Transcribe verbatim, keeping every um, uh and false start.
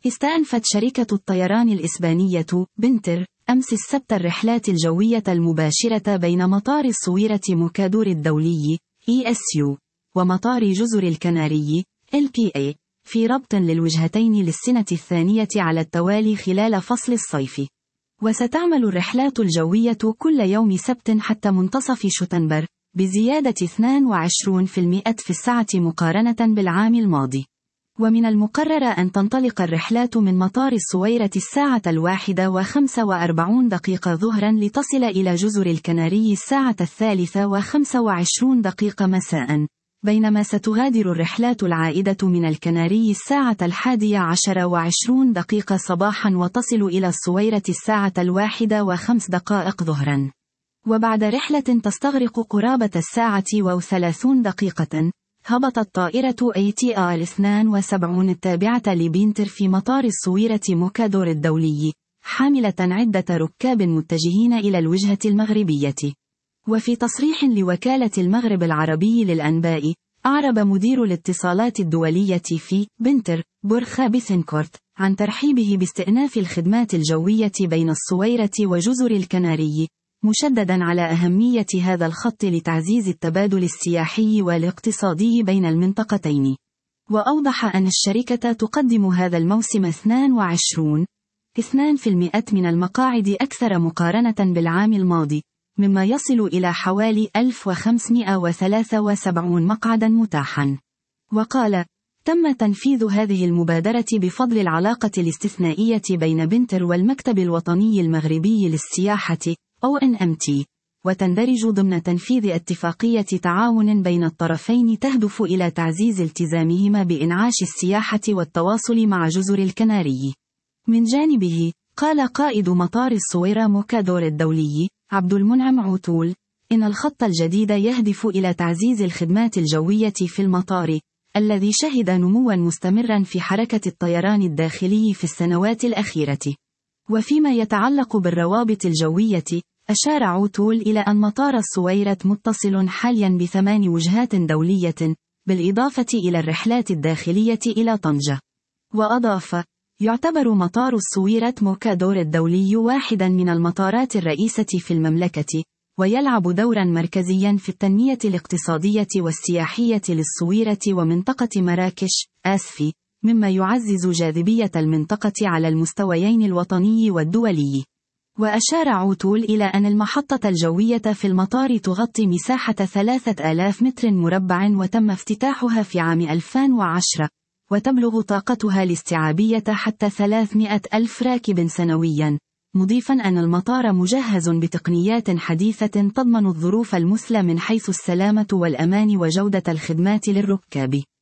استأنفت شركة الطيران الإسبانية بنتر أمس السبت الرحلات الجوية المباشرة بين مطار الصويرة موكادور الدولي إي إس يو ومطار جزر الكناري إل بي إيه في ربط للوجهتين للسنة الثانية على التوالي خلال فصل الصيف. وستعمل الرحلات الجوية كل يوم سبت حتى منتصف شتنبر بزيادة اثنين وعشرين بالمئة في السعة مقارنة بالعام الماضي. ومن المقرر أن تنطلق الرحلات من مطار الصويرة الساعة الواحدة وخمس وأربعون دقيقة ظهرا لتصل إلى جزر الكناري الساعة الثالثة وخمس وعشرون دقيقة مساء، بينما ستغادر الرحلات العائدة من الكناري الساعة الحادية عشر وعشرون دقيقة صباحا وتصل إلى الصويرة الساعة الواحدة وخمس دقائق ظهرا. وبعد رحلة تستغرق قرابة الساعة وثلاثون دقيقة، هبطت طائرة إيه تي آر اثنين وسبعين التابعة لبنتر في مطار الصويرة موكادور الدولي، حاملة عدة ركاب متجهين إلى الوجهة المغربية. وفي تصريح لوكالة المغرب العربي للأنباء، أعرب مدير الاتصالات الدولية في بنتر بورخا بيثنكورت عن ترحيبه باستئناف الخدمات الجوية بين الصويرة وجزر الكناري، مشددا على أهمية هذا الخط لتعزيز التبادل السياحي والاقتصادي بين المنطقتين. وأوضح أن الشركة تقدم هذا الموسم اثنين وعشرين فاثنين بالمئة من المقاعد أكثر مقارنة بالعام الماضي، مما يصل إلى حوالي ألف وخمسمائة وثلاثة وسبعين مقعدا متاحا. وقال: تم تنفيذ هذه المبادرة بفضل العلاقة الاستثنائية بين بنتر والمكتب الوطني المغربي للسياحة أو إن إم تي، وتندرج ضمن تنفيذ اتفاقية تعاون بين الطرفين تهدف إلى تعزيز التزامهما بإنعاش السياحة والتواصل مع جزر الكناري. من جانبه، قال قائد مطار الصويرة موكادور الدولي عبد المنعم عوتول إن الخط الجديد يهدف إلى تعزيز الخدمات الجوية في المطار، الذي شهد نموا مستمرا في حركة الطيران الداخلي في السنوات الأخيرة. وفيما يتعلق بالروابط الجوية، أشار عوتول إلى أن مطار الصويرة متصل حاليا بثمان وجهات دولية، بالإضافة إلى الرحلات الداخلية إلى طنجة. وأضاف: يعتبر مطار الصويرة موكادور الدولي واحدا من المطارات الرئيسة في المملكة، ويلعب دورا مركزيا في التنمية الاقتصادية والسياحية للصويرة ومنطقة مراكش آسفي، مما يعزز جاذبية المنطقة على المستويين الوطني والدولي. وأشار عوتول إلى أن المحطة الجوية في المطار تغطي مساحة ثلاثة آلاف متر مربع، وتم افتتاحها في عام ألفين وعشرة، وتبلغ طاقتها الاستيعابية حتى ثلاثمائة ألف راكب سنويا، مضيفا أن المطار مجهز بتقنيات حديثة تضمن الظروف المثلى من حيث السلامة والأمان وجودة الخدمات للركاب.